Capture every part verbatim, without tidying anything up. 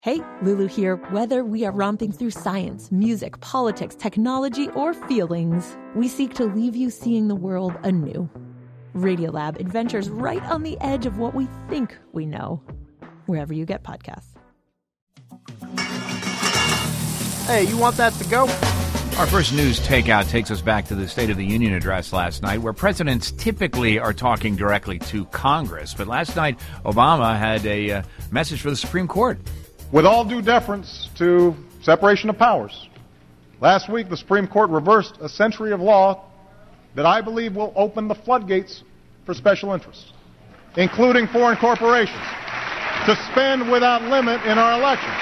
Hey, Lulu here. Whether we are romping through science, music, politics, technology, or feelings, we seek to leave you seeing the world anew. Radiolab adventures right on the edge of what we think we know. Wherever you get podcasts. Hey, you want that to go? Our first news takeout takes us back to the State of the Union address last night, where presidents typically are talking directly to Congress. But last night, Obama had a uh, message for the Supreme Court. With all due deference to separation of powers, last week the Supreme Court reversed a century of law that I believe will open the floodgates for special interests, including foreign corporations, to spend without limit in our elections.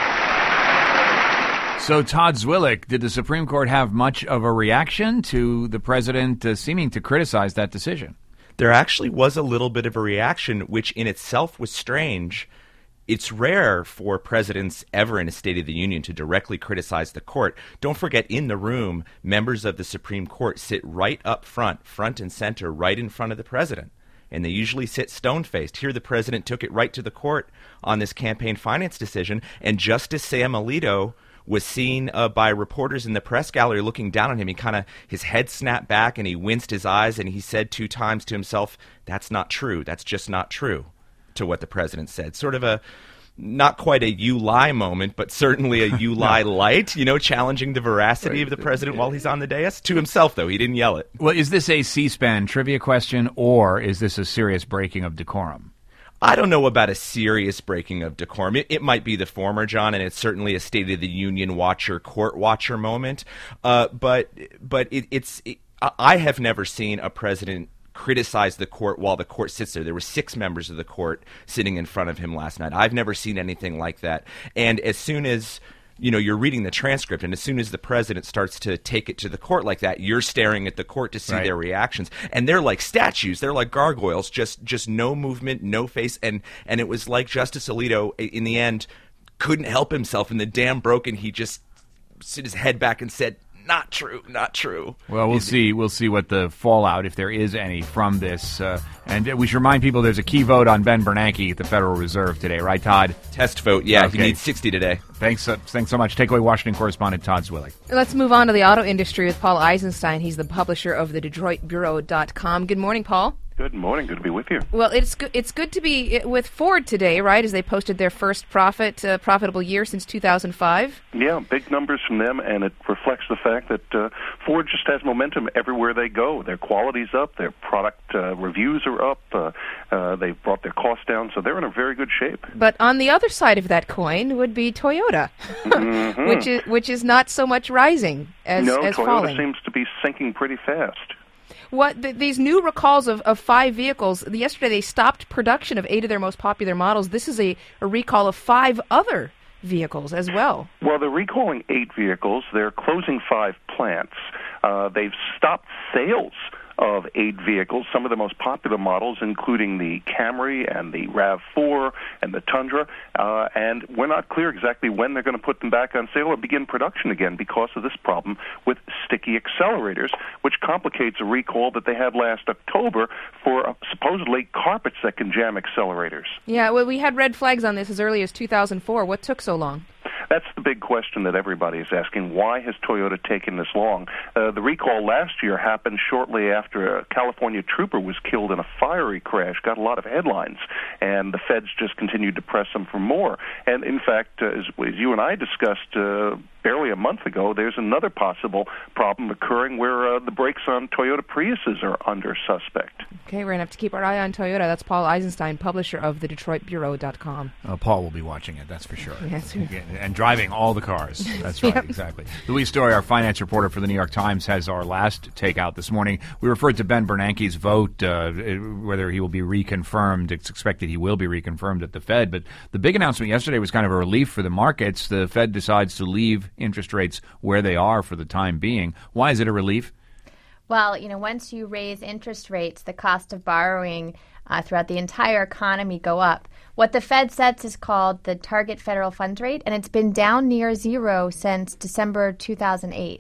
So, Todd Zwillich, did the Supreme Court have much of a reaction to the president uh, seeming to criticize that decision? There actually was a little bit of a reaction, which in itself was strange. It's rare for presidents ever in a State of the Union to directly criticize the court. Don't forget, in the room, members of the Supreme Court sit right up front, front and center, right in front of the president. And they usually sit stone-faced. Here the president took it right to the court on this campaign finance decision, and Justice Sam Alito was seen uh, by reporters in the press gallery looking down on him. He kind of, his head snapped back and he winced his eyes and he said two times to himself, "That's not true. That's just not true," to what the president said. Sort of a, not quite a you lie moment, but certainly a you lie no. light, you know, challenging the veracity right. of the president while he's on the dais. To himself, though. He didn't yell it. Well, is this a C-SPAN trivia question, or is this a serious breaking of decorum? I don't know about a serious breaking of decorum. It, it might be the former, John, and it's certainly a State of the Union watcher, court watcher moment. Uh, but but it, it's it, I have never seen a president criticize the court while the court sits there. There were six members of the court sitting in front of him last night. I've never seen anything like that. And as soon as, you know, you're reading the transcript, and as soon as the president starts to take it to the court like that, you're staring at the court to see right. their reactions. And they're like statues. They're like gargoyles, just just no movement, no face. And, and it was like Justice Alito, in the end, couldn't help himself. And the dam broke, and he just set his head back and said, "Not true, not true." Well, we'll see. We'll see what the fallout, if there is any, from this. Uh, and we should remind people there's a key vote on Ben Bernanke at the Federal Reserve today, right, Todd? Test vote, yeah. Okay. He needs sixty today. Thanks, uh, thanks so much. Take away Washington correspondent Todd Zwillich. Let's move on to the auto industry with Paul Eisenstein. He's the publisher of the Detroit Bureau dot com. Good morning, Paul. Good morning. Good to be with you. Well, it's good. It's good to be with Ford today, right? As they posted their first profit, uh, profitable year since two thousand five. Yeah, big numbers from them, and it reflects the fact that uh, Ford just has momentum everywhere they go. Their quality's up, their product uh, reviews are up. Uh, uh, they've brought their costs down, so they're in a very good shape. But on the other side of that coin would be Toyota, mm-hmm. which is which is not so much rising as no, as Toyota falling. Seems to be sinking pretty fast. What th- these new recalls of, of five vehicles, yesterday they stopped production of eight of their most popular models. This is a, a recall of five other vehicles as well. Well, they're recalling eight vehicles. They're closing five plants. Uh, they've stopped sales of eight vehicles, some of the most popular models, including the Camry and the RAV four and the Tundra, uh, and we're not clear exactly when they're going to put them back on sale or begin production again because of this problem with sticky accelerators, which complicates a recall that they had last October for uh, supposedly carpets that can jam accelerators. Yeah, well, we had red flags on this as early as two thousand four. What took so long? That's the big question that everybody is asking. Why has Toyota taken this long? Uh, the recall last year happened shortly after a California trooper was killed in a fiery crash, got a lot of headlines, and the feds just continued to press them for more. And in fact, uh, as, as you and I discussed uh, barely a month ago, there's another possible problem occurring where uh, the brakes on Toyota Priuses are under suspect. Okay, we're going to have to keep our eye on Toyota. That's Paul Eisenstein, publisher of the Detroit Bureau dot com. Uh, Paul will be watching it, that's for sure. Yes. And driving all the cars. That's right, yep. Exactly. Louise Story, our finance reporter for the New York Times, has our last takeout this morning. We referred to Ben Bernanke's vote, uh, whether he will be reconfirmed. It's expected he will be reconfirmed at the Fed. But the big announcement yesterday was kind of a relief for the markets. The Fed decides to leave interest rates where they are for the time being. Why is it a relief? Well, you know, once you raise interest rates, the cost of borrowing uh, throughout the entire economy go up. What the Fed sets is called the target federal funds rate, and it's been down near zero since December two thousand eight.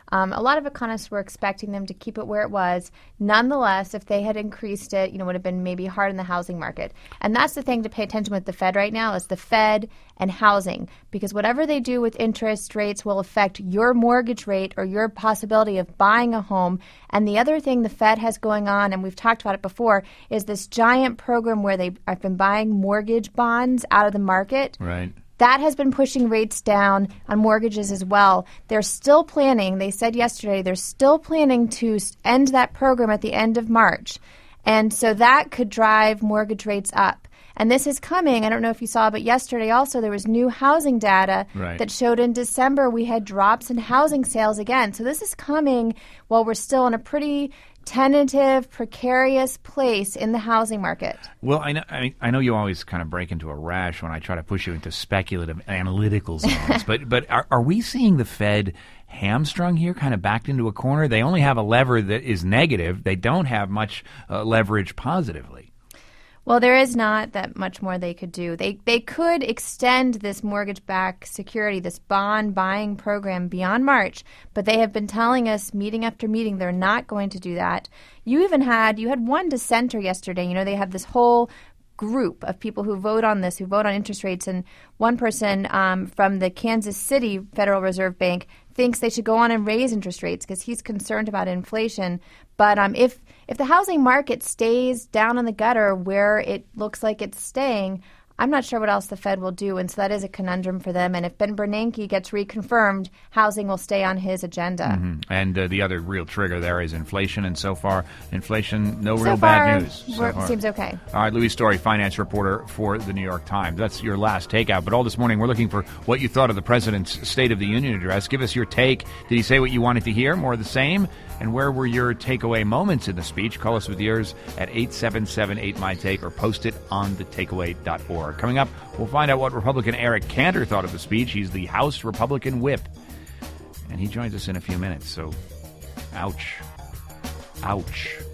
Um, a lot of economists were expecting them to keep it where it was. Nonetheless, if they had increased it, you know, it would have been maybe hard in the housing market. And that's the thing to pay attention with the Fed right now is the Fed and housing, because whatever they do with interest rates will affect your mortgage rate or your possibility of buying a home. And the other thing the Fed has going on, and we've talked about it before, is this giant program where they have been buying mortgage bonds out of the market. Right. That has been pushing rates down on mortgages as well. They're still planning, they said yesterday, they're still planning to end that program at the end of March. And so that could drive mortgage rates up. And this is coming, I don't know if you saw, but yesterday also there was new housing data right. that showed in December we had drops in housing sales again. So this is coming while we're still in a pretty tentative, precarious place in the housing market. Well, I know I, I know you always kind of break into a rash when I try to push you into speculative analytical zones, but but are, are we seeing the Fed hamstrung here, kind of backed into a corner? They only have a lever that is negative. They don't have much uh, leverage positively. Well, there is not that much more they could do. They they could extend this mortgage-backed security, this bond buying program beyond March, but they have been telling us meeting after meeting they're not going to do that. You even had, you had one dissenter yesterday. You know, they have this whole group of people who vote on this, who vote on interest rates, and one person um, from the Kansas City Federal Reserve Bank thinks they should go on and raise interest rates because he's concerned about inflation. But um, if if the housing market stays down in the gutter where it looks like it's staying, I'm not sure what else the Fed will do, and so that is a conundrum for them. And if Ben Bernanke gets reconfirmed, housing will stay on his agenda. Mm-hmm. And uh, the other real trigger there is inflation, and so far, inflation, no so real far, bad news. So far. Seems okay. All right, Louise Story, finance reporter for the New York Times. That's your last takeout. But all this morning, we're looking for what you thought of the president's State of the Union address. Give us your take. Did he say what you wanted to hear? More of the same? And where were your takeaway moments in the speech? Call us with yours at eight seven seven eight my take or post it on the takeaway dot org. Coming up, we'll find out what Republican Eric Cantor thought of the speech. He's the House Republican whip. And he joins us in a few minutes, so ouch. Ouch.